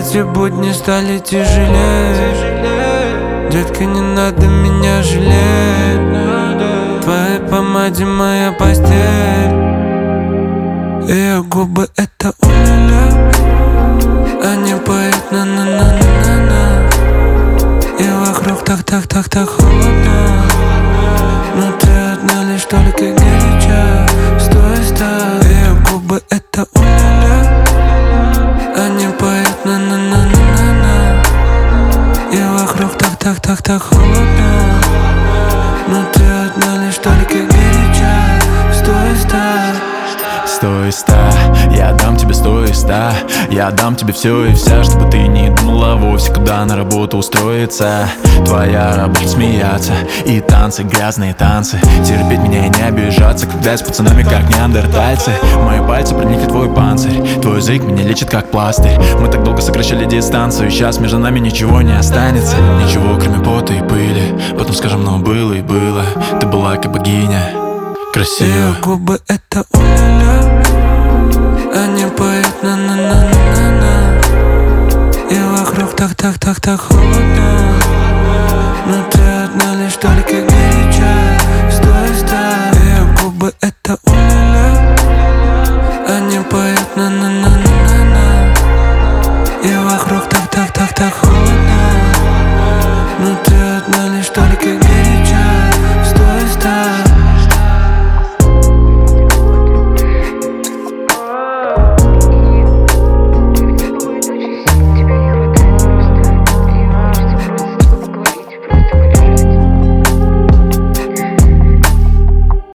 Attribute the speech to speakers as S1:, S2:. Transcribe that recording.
S1: эти будни стали тяжелее. Детка, не надо меня жалеть. Твои помаде моя постель. Ее губы это уля-ля. Они поют на-на-на-на-на-на. И вокруг так холодно. Но ты одна лишь только горяча. Стой, стой. Ее губы это уля-ля. Они поют на-на-на-на-на-на. И вокруг так холодно. Но ты одна лишь только горяча. Стой, стой.
S2: 100 из 100, я дам тебе 100 из 100. Я дам тебе все и вся, чтобы ты не думала вовсе, куда на работу устроиться. Твоя работа смеяться и танцы, грязные танцы. Терпеть меня и не обижаться, когда я с пацанами как неандертальцы. Мои пальцы проникли в твой панцирь, твой язык меня лечит как пластырь. Мы так долго сокращали дистанцию, сейчас между нами ничего не останется. Ничего кроме пота и пыли, потом скажем, но было и было. Ты была как богиня, красиво.
S1: Ее губы это уля-ля. Они поют на-на-на-на-на. И вокруг так холодно. Но ты